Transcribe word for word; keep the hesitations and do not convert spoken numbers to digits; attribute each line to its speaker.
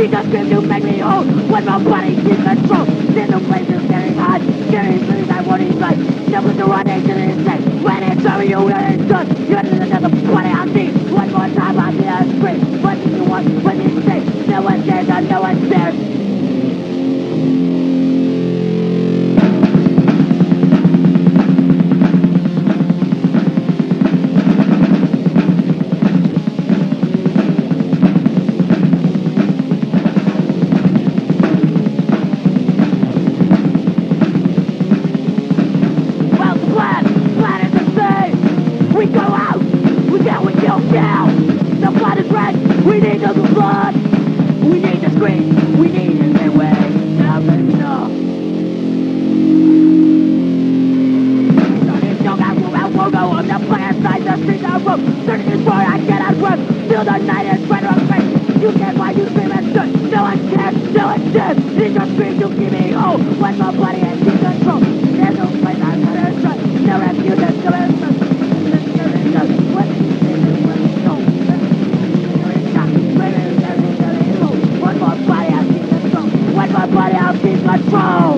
Speaker 1: need to scream to make me whole. When my body keeps control, then the place is getting hot. Getting things I won't even like. Never to run into the insane. When it's over, you will enjoy. You're in another body I'll see. One more time I'll be a scream. What do you want? What do you say? No one cares and no one cares. We go out, we get we kill down. The blood is red, we need the blood. We need to scream, we need it anyway. Enough is enough. Turning young, I move out, we'll go on the planet side, the streets are rough. Turning is where I get out work. Feel the night is right on face. You get why you scream and stood. No one cares, no one cares. Need your scream to keep me whole. When my body is in control. There's no place I'm gonna trust. No refuge is coming from. One more body, I'll keep control.